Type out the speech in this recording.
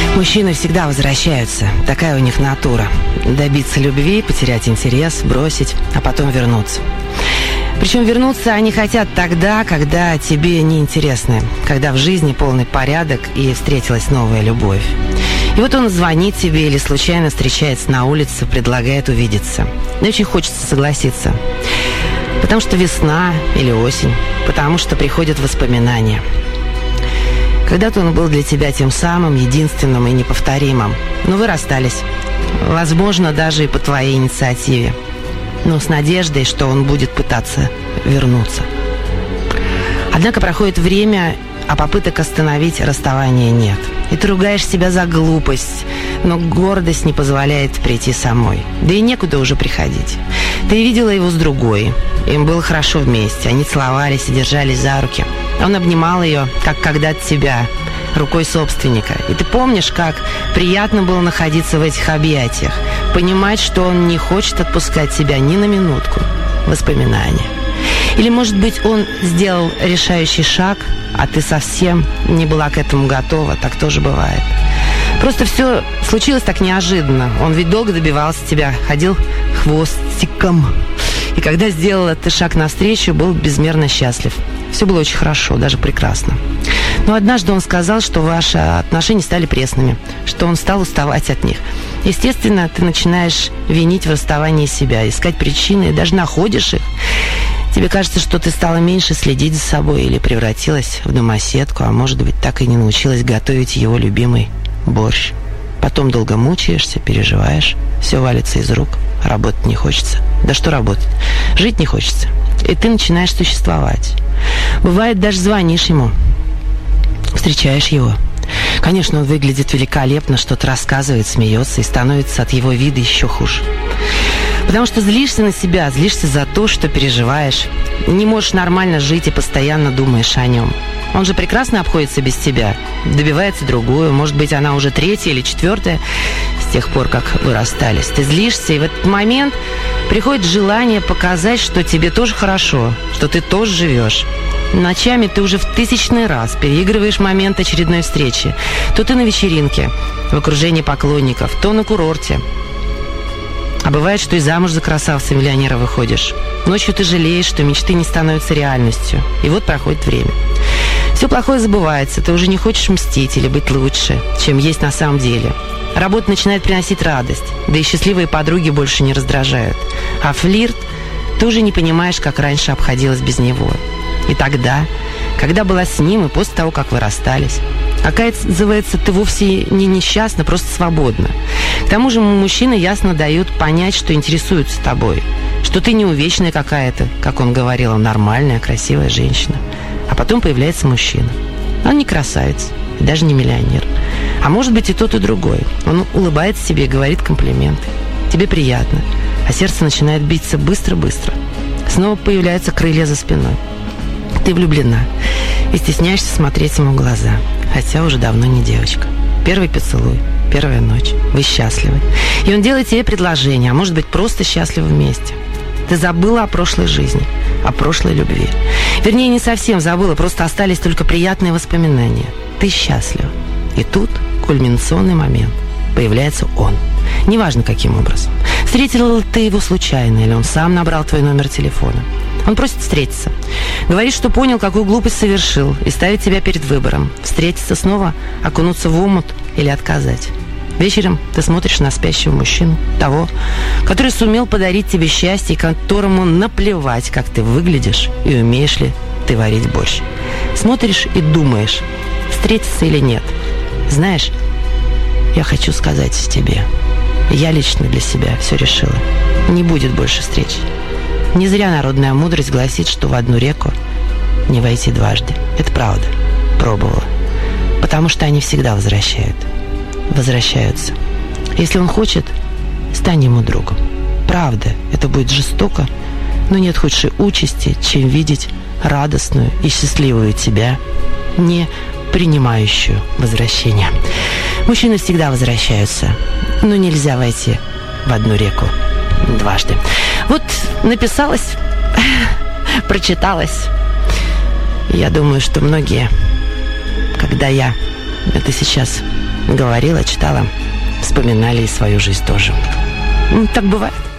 Мужчины всегда возвращаются. Такая у них натура. Добиться любви, потерять интерес, бросить, а потом вернуться. Причем вернуться они хотят тогда, когда тебе неинтересно, когда в жизни полный порядок и встретилась новая любовь. И вот он звонит тебе или случайно встречается на улице, предлагает увидеться. И очень хочется согласиться. Потому что весна или осень, потому что приходят воспоминания. Когда-то он был для тебя тем самым, единственным и неповторимым. Но вы расстались. Возможно, даже и по твоей инициативе. Но с надеждой, что он будет пытаться вернуться. Однако проходит время, а попыток остановить расставание нет. И ты ругаешь себя за глупость, но гордость не позволяет прийти самой. Да и некуда уже приходить. Ты видела его с другой. Им было хорошо вместе. Они целовались и держались за руки. Он обнимал ее, как когда-то тебя, рукой собственника. И ты помнишь, как приятно было находиться в этих объятиях, понимать, что он не хочет отпускать тебя ни на минутку. Воспоминания. Или, может быть, он сделал решающий шаг, а ты совсем не была к этому готова. Так тоже бывает. Просто все случилось так неожиданно. Он ведь долго добивался тебя, ходил хвостиком. И когда сделал этот шаг навстречу, был безмерно счастлив. Все было очень хорошо, даже прекрасно. Но однажды он сказал, что ваши отношения стали пресными, что он стал уставать от них. Естественно, ты начинаешь винить в расставании себя, искать причины, и даже находишь их. Тебе кажется, что ты стала меньше следить за собой или превратилась в домоседку, а может быть, так и не научилась готовить его любимый борщ. Потом долго мучаешься, переживаешь, все валится из рук, работать не хочется. Да что работать? Жить не хочется. И ты начинаешь существовать. Бывает, даже звонишь ему, встречаешь его. Конечно, он выглядит великолепно, что-то рассказывает, смеется, и становится от его вида еще хуже. Потому что злишься на себя, злишься за то, что переживаешь. Не можешь нормально жить и постоянно думаешь о нем. Он же прекрасно обходится без тебя, добивается другую, может быть, она уже третья или четвертая с тех пор, как вы расстались. Ты злишься, и в этот момент приходит желание показать, что тебе тоже хорошо, что ты тоже живешь. Ночами ты уже в 1000-й раз переигрываешь момент очередной встречи. То ты на вечеринке, в окружении поклонников, то на курорте. А бывает, что и замуж за красавца-миллионера выходишь. Ночью ты жалеешь, что мечты не становятся реальностью. И вот проходит время. Все плохое забывается, ты уже не хочешь мстить или быть лучше, чем есть на самом деле. Работа начинает приносить радость, да и счастливые подруги больше не раздражают. А флирт, ты уже не понимаешь, как раньше обходилась без него. И тогда, когда была с ним, и после того, как вы расстались, оказывается, ты вовсе не несчастна, просто свободна. К тому же мужчины ясно дают понять, что интересуются тобой, что ты не увечная какая-то, как он говорил, нормальная, красивая женщина. А потом появляется мужчина. Он не красавец, и даже не миллионер. А может быть и тот, и другой. Он улыбается тебе и говорит комплименты. Тебе приятно, а сердце начинает биться быстро-быстро. Снова появляются крылья за спиной. Ты влюблена и стесняешься смотреть ему в глаза, хотя уже давно не девочка. Первый поцелуй, первая ночь. Вы счастливы. И он делает тебе предложение, а может быть просто счастливы вместе. Ты забыла о прошлой жизни, о прошлой любви. Вернее, не совсем забыла, просто остались только приятные воспоминания. Ты счастлива. И тут кульминационный момент. Появляется он. Неважно, каким образом. Встретила ты его случайно, или он сам набрал твой номер телефона. Он просит встретиться. Говорит, что понял, какую глупость совершил, и ставит тебя перед выбором. Встретиться снова, окунуться в омут или отказать. Вечером ты смотришь на спящего мужчину, того, который сумел подарить тебе счастье, которому наплевать, как ты выглядишь и умеешь ли ты варить борщ. Смотришь и думаешь, встретиться или нет. Знаешь, я хочу сказать тебе, я лично для себя все решила. Не будет больше встреч. Не зря народная мудрость гласит, что в одну реку не войти дважды. Это правда. Пробовала. Потому что они всегда возвращаются. Если он хочет, стань ему другом. Правда, это будет жестоко, но нет худшей участи, чем видеть радостную и счастливую тебя, не принимающую возвращение. Мужчины всегда возвращаются, но нельзя войти в одну реку дважды. Вот написалась, прочиталась. Я думаю, что многие, когда я это сейчас говорила, читала, вспоминали и свою жизнь тоже. Так бывает.